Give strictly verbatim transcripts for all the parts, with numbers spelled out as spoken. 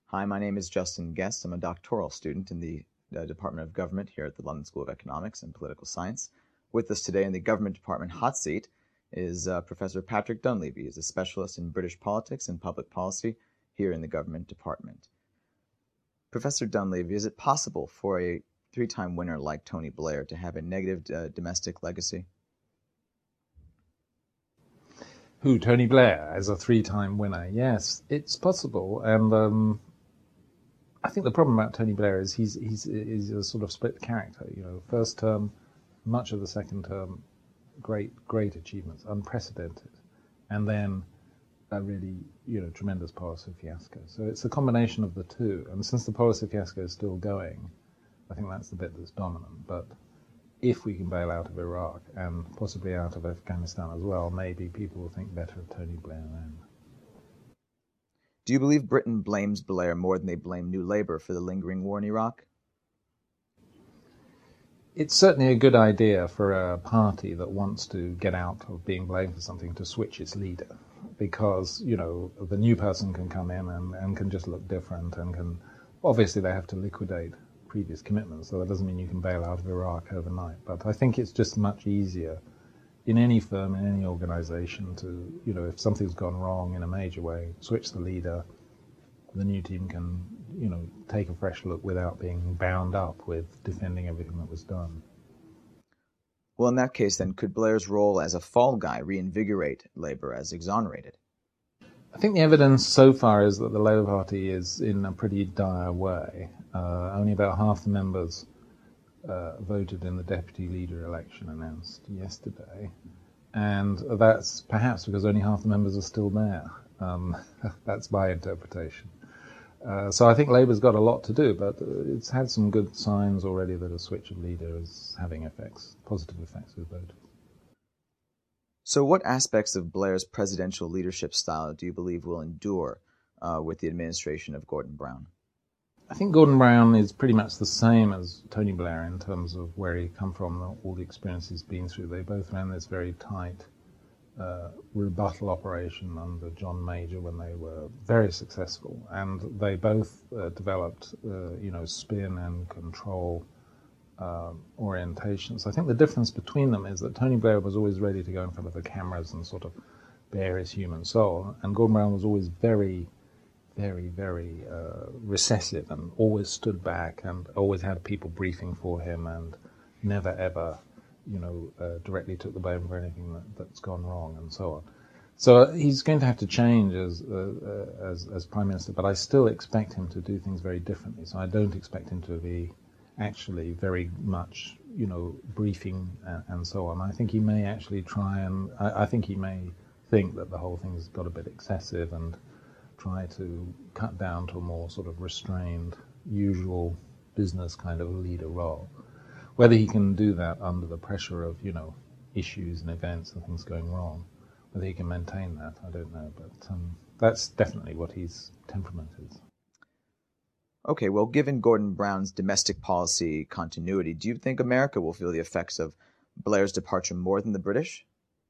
Hi, my name is Justin Guest. I'm a doctoral student in the uh, Department of Government here at the London School of Economics and Political Science. With us today in the Government Department hot seat is uh, Professor Patrick Dunleavy. He's a specialist in British politics and public policy here in the Government Department. Professor Dunleavy, is it possible for a three-time winner like Tony Blair to have a negative uh, domestic legacy? Who, Tony Blair, as a three-time winner? Yes, it's possible. And um, I think the problem about Tony Blair is he's, he's, he's a sort of split character. You know, first term, much of the second term, great, great achievements, unprecedented. And then a really, you know, tremendous policy fiasco. So it's a combination of the two. And since the policy fiasco is still going, I think that's the bit that's dominant. But if we can bail out of Iraq and possibly out of Afghanistan as well, maybe people will think better of Tony Blair then. Do you believe Britain blames Blair more than they blame New Labour for the lingering war in Iraq? It's certainly a good idea for a party that wants to get out of being blamed for something to switch its leader, because, you know, the new person can come in and, and can just look different and can, obviously they have to liquidate previous commitments, so that doesn't mean you can bail out of Iraq overnight. But I think it's just much easier in any firm, in any organization to, you know, if something's gone wrong in a major way, switch the leader, the new team can, you know, take a fresh look without being bound up with defending everything that was done. Well, in that case, then, could Blair's role as a fall guy reinvigorate Labour as exonerated? I think the evidence so far is that the Labour Party is in a pretty dire way. Uh, only about half the members uh, voted in the deputy leader election announced yesterday. And that's perhaps because only half the members are still there. Um, that's my interpretation. Uh, so I think Labour's got a lot to do, but it's had some good signs already that a switch of leader is having effects, positive effects with voters. So what aspects of Blair's presidential leadership style do you believe will endure uh, with the administration of Gordon Brown? I think Gordon Brown is pretty much the same as Tony Blair in terms of where he come from, all the experience he's been through. They both ran this very tight uh, rebuttal operation under John Major when they were very successful, and they both uh, developed, uh, you know, spin and control uh, orientations. I think the difference between them is that Tony Blair was always ready to go in front of the cameras and sort of bare his human soul, and Gordon Brown was always very very, very uh, recessive and always stood back and always had people briefing for him and never ever, you know, uh, directly took the blame for anything that, that's gone wrong and so on. So uh, he's going to have to change as, uh, uh, as as Prime Minister, but I still expect him to do things very differently. So I don't expect him to be actually very much, you know, briefing and, and so on. I think he may actually try and, I, I think he may think that the whole thing's got a bit excessive and try to cut down to a more sort of restrained, usual business kind of leader role. Whether he can do that under the pressure of, you know, issues and events and things going wrong, whether he can maintain that, I don't know. But um, that's definitely what his temperament is. Okay, well, given Gordon Brown's domestic policy continuity, do you think America will feel the effects of Blair's departure more than the British?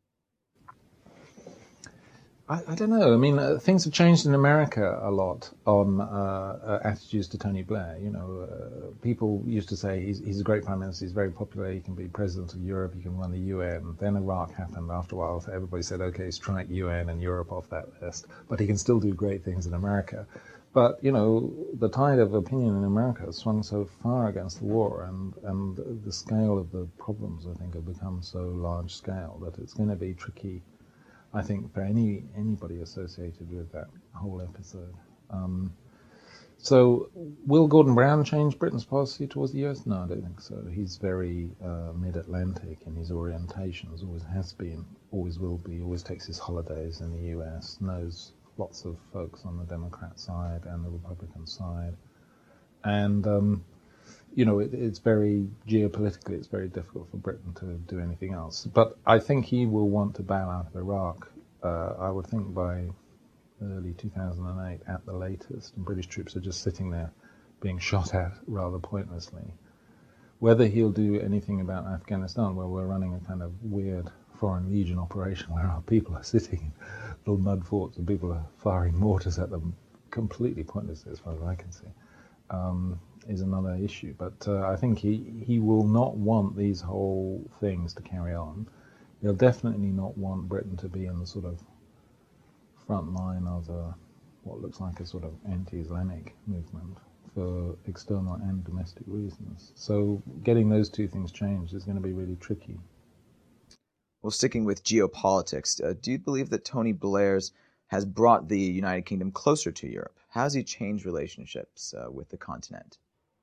I, I don't know. I mean, uh, things have changed in America a lot on uh, uh, attitudes to Tony Blair. You know, uh, people used to say he's, he's a great prime minister, he's very popular, he can be president of Europe, he can run the U N. Then Iraq happened. After a while, everybody said, okay, strike U N and Europe off that list. But he can still do great things in America. But, you know, the tide of opinion in America has swung so far against the war, and, and the scale of the problems, I think, have become so large scale that it's going to be tricky, I think, for any anybody associated with that whole episode. Um, so, will Gordon Brown change Britain's policy towards the U S? No, I don't think so. He's very uh, mid-Atlantic in his orientations, always has been, always will be, always takes his holidays in the U S, knows lots of folks on the Democrat side and the Republican side. And, um, you know, it, it's very, geopolitically, it's very difficult for Britain to do anything else. But I think he will want to bail out of Iraq, uh, I would think by early two thousand eight at the latest, and British troops are just sitting there being shot at rather pointlessly. Whether he'll do anything about Afghanistan, where we're running a kind of weird Foreign Legion operation where our people are sitting in little mud forts and people are firing mortars at them completely pointless as far as I can see, um, is another issue. But uh, I think he, he will not want these whole things to carry on. He'll definitely not want Britain to be in the sort of front line of a, what looks like a sort of anti-Islamic movement for external and domestic reasons. So getting those two things changed is going to be really tricky. Well, sticking with geopolitics, uh, do you believe that Tony Blair's has brought the United Kingdom closer to Europe? How has he changed relationships uh, with the continent?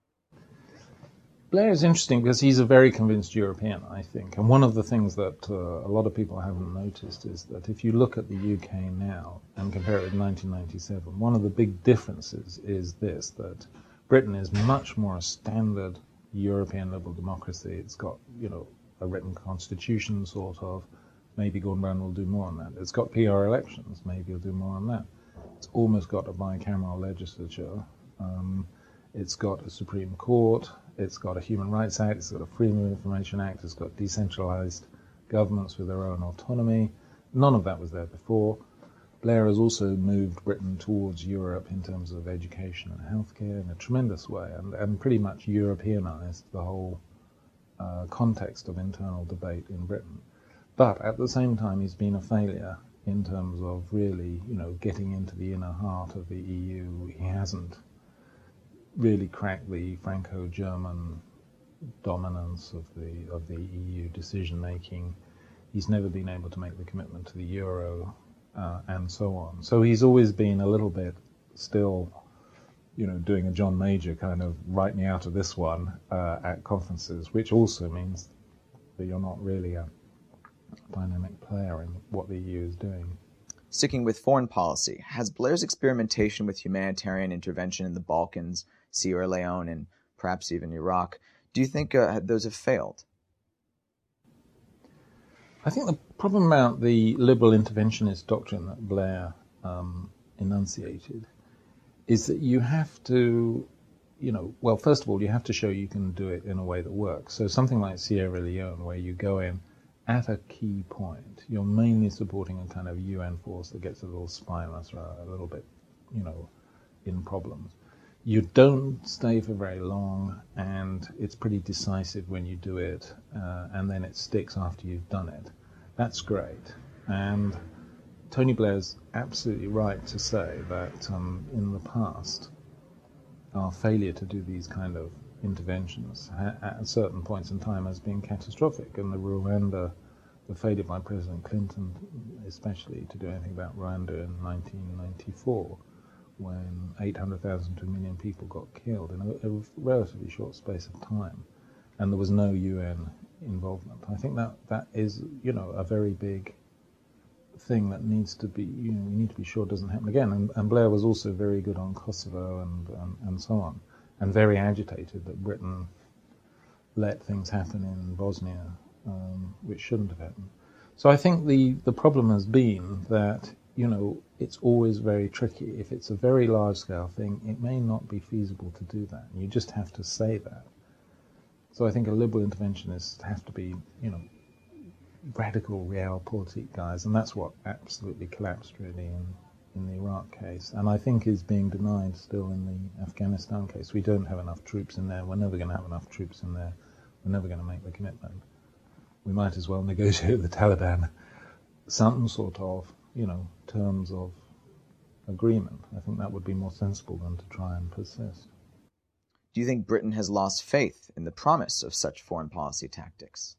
Blair is interesting because he's a very convinced European, I think. And one of the things that uh, a lot of people haven't noticed is that if you look at the U K now and compare it with nineteen ninety-seven, one of the big differences is this, that Britain is much more a standard European liberal democracy. It's got, you know, a written constitution, sort of. Maybe Gordon Brown will do more on that. It's got P R elections. Maybe he'll do more on that. It's almost got a bicameral legislature. Um, it's got a Supreme Court. It's got a Human Rights Act. It's got a Freedom of Information Act. It's got decentralized governments with their own autonomy. None of that was there before. Blair has also moved Britain towards Europe in terms of education and healthcare in a tremendous way, and, and pretty much Europeanized the whole uh, context of internal debate in Britain. But at the same time, he's been a failure in terms of really, you know, getting into the inner heart of the E U. He hasn't really cracked the Franco-German dominance of the of the E U decision making. He's never been able to make the commitment to the euro, uh, and so on. So he's always been a little bit still, you know, doing a John Major kind of write me out of this one uh, at conferences, which also means that you're not really a dynamic player in what the E U is doing. Sticking with foreign policy, has Blair's experimentation with humanitarian intervention in the Balkans, Sierra Leone, and perhaps even Iraq, do you think uh, those have failed? I think the problem about the liberal interventionist doctrine that Blair um, enunciated is that you have to, you know, well, first of all, you have to show you can do it in a way that works. So something like Sierra Leone, where you go in at a key point, you're mainly supporting a kind of U N force that gets a little spineless, or a little bit, you know, in problems. You don't stay for very long, and it's pretty decisive when you do it, uh, and then it sticks after you've done it. That's great. And Tony Blair's absolutely right to say that um, in the past, our failure to do these kind of interventions ha- at certain points in time has been catastrophic. And the Rwanda, the failure by President Clinton, especially to do anything about Rwanda in nineteen ninety-four, when eight hundred thousand to a million people got killed in a, a relatively short space of time, and there was no U N involvement. I think that that is, you know, a very big thing that needs to be, you know, we need to be sure doesn't happen again. And, and Blair was also very good on Kosovo and, and, and so on, and very agitated that Britain let things happen in Bosnia, um, which shouldn't have happened. So I think the, the problem has been that, you know, it's always very tricky. If it's a very large-scale thing, it may not be feasible to do that. You just have to say that. So I think a liberal interventionist have to be, you know, radical realpolitik guys, and that's what absolutely collapsed really in, in the Iraq case, and I think is being denied still in the Afghanistan case. We don't have enough troops in there. We're never going to have enough troops in there. We're never going to make the commitment. We might as well negotiate with the Taliban some sort of, you know, terms of agreement. I think that would be more sensible than to try and persist. Do you think Britain has lost faith in the promise of such foreign policy tactics?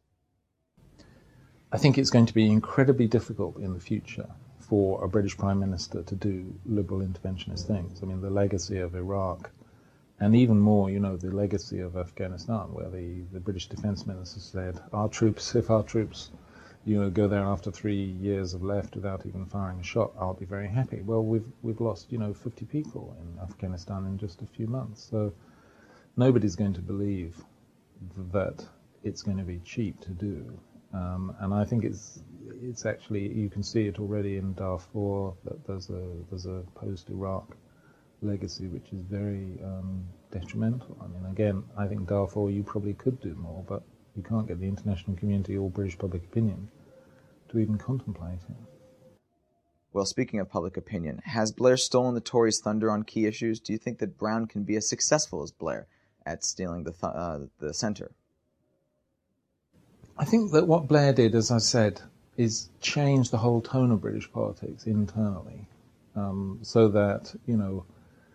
I think it's going to be incredibly difficult in the future for a British Prime Minister to do liberal interventionist things. I mean, the legacy of Iraq, and even more, you know, the legacy of Afghanistan, where the, the British Defence Minister said, our troops, if our troops, you know, go there after three years have left without even firing a shot, I'll be very happy. Well, we've we've lost, you know, fifty people in Afghanistan in just a few months. So nobody's going to believe that it's going to be cheap to do. Um, and I think it's it's actually, you can see it already in Darfur, that there's a there's a post-Iraq legacy which is very um, detrimental. I mean, again, I think Darfur you probably could do more, but you can't get the international community or British public opinion to even contemplate it. Well, speaking of public opinion, has Blair stolen the Tories' thunder on key issues? Do you think that Brown can be as successful as Blair at stealing the th- uh, the centre? I think that what Blair did, as I said, is change the whole tone of British politics internally, um, so that, you know,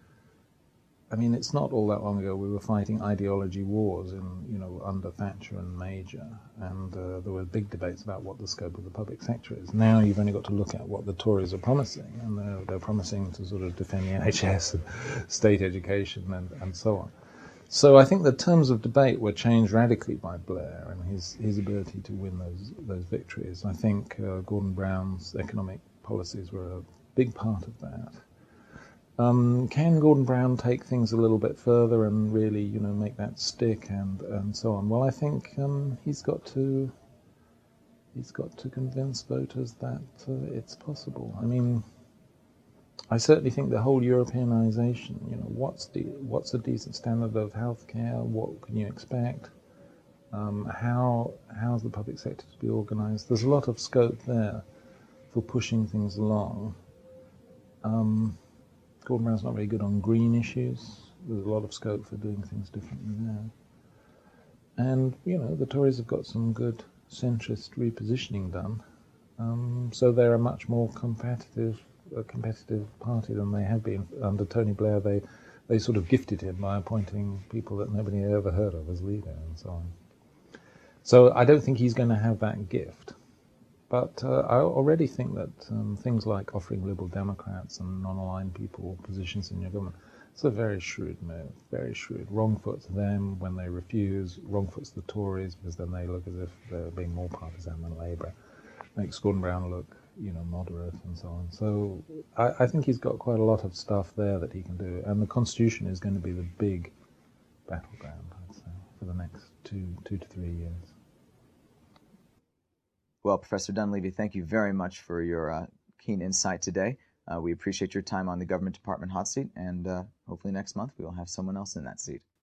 I mean, it's not all that long ago we were fighting ideology wars in, you know, under Thatcher and Major, and uh, there were big debates about what the scope of the public sector is. Now you've only got to look at what the Tories are promising, and they're, they're promising to sort of defend the N H S and state education and, and so on. So I think the terms of debate were changed radically by Blair and his, his ability to win those those victories. I think uh, Gordon Brown's economic policies were a big part of that. Um, can Gordon Brown take things a little bit further and really, you know, make that stick and, and so on? Well, I think um, he's got to he's got to convince voters that uh, it's possible. I mean, I certainly think the whole Europeanization, you know, what's the what's a decent standard of healthcare? What can you expect? Um, how how's the public sector to be organised? There's a lot of scope there for pushing things along. Um, Gordon Brown's not very good on green issues. There's a lot of scope for doing things differently there. And, you know, the Tories have got some good centrist repositioning done. Um, so they're a much more competitive a competitive party than they have been. Under Tony Blair, they, they sort of gifted him by appointing people that nobody had ever heard of as leader and so on. So I don't think he's going to have that gift. But uh, I already think that um, things like offering Liberal Democrats and non-aligned people positions in your government, it's a very shrewd move, very shrewd. Wrong foot to them when they refuse, wrong foot to the Tories because then they look as if they're being more partisan than Labour. Makes Gordon Brown look, you know, moderate and so on. So I, I think he's got quite a lot of stuff there that he can do. And the Constitution is going to be the big battleground, I'd say, for the next two, two to three years. Well, Professor Dunleavy, thank you very much for your uh, keen insight today. Uh, we appreciate your time on the Government Department Hot Seat, and uh, hopefully next month we will have someone else in that seat.